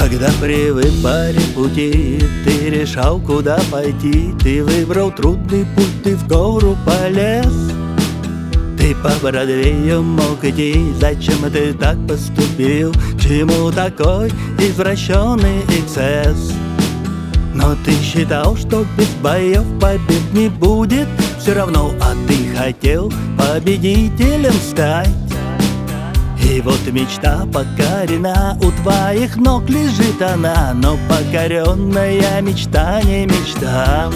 Когда при выборе пути ты решал, куда пойти, ты выбрал трудный путь, ты в гору полез. Ты по Бродвею мог идти, зачем ты так поступил? Чему такой извращенный эксцесс? Но ты считал, что без боев побед не будет, все равно, а ты хотел победителем стать. И вот мечта покорена, у твоих ног лежит она, но покоренная мечта не мечта.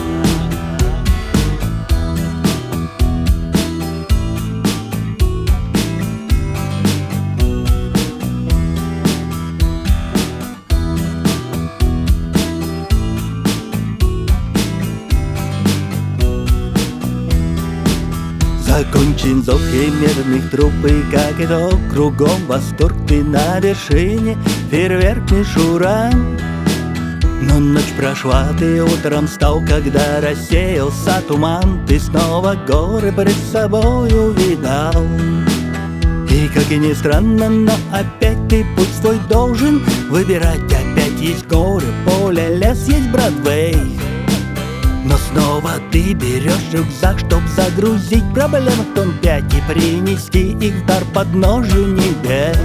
Закончен зов химерных труп, и как итог кругом восторг. Ты на вершине, фейерверк мишура. Но ночь прошла, ты утром встал, когда рассеялся туман. Ты снова горы пред собой увидал. И как и ни странно, но опять ты путь свой должен выбирать. Опять есть горы, поле, лес, есть Бродвей. Но снова ты берешь рюкзак, чтоб загрузить проблемы в том 5 и принести их в дар подножию небес.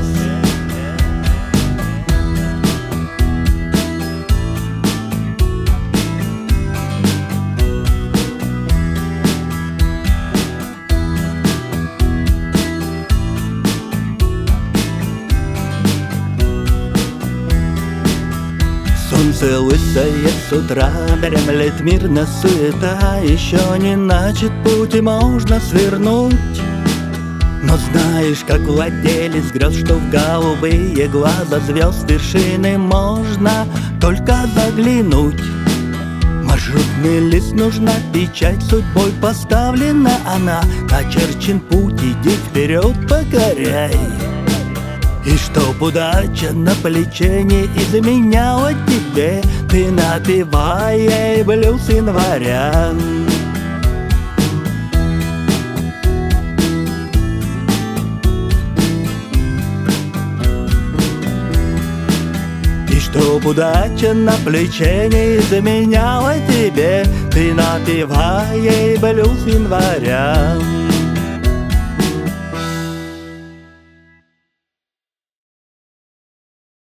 Солнце лысое с утра, дремлет мирно суета. Еще не начат путь и можно свернуть. Но знаешь, как владелец грез, что в голубые глаза звезд вершины можно только заглянуть. Маршрутный лист, нужна печать, судьбой поставлена она. Начерчен путь, иди вперед, покоряй. И чтоб удача на плече не изменяла тебе, ты напевай ей блюз января. И чтоб удача на плече не изменяла тебе, ты напевай ей блюз января.